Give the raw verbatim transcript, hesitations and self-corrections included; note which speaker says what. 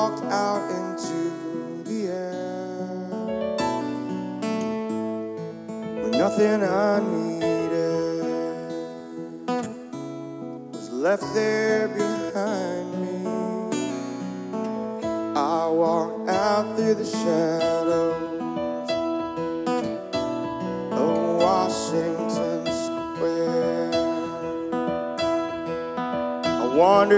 Speaker 1: walked out into the air when nothing I needed was left there behind me. I walked out through the shadows of Washington Square. I wandered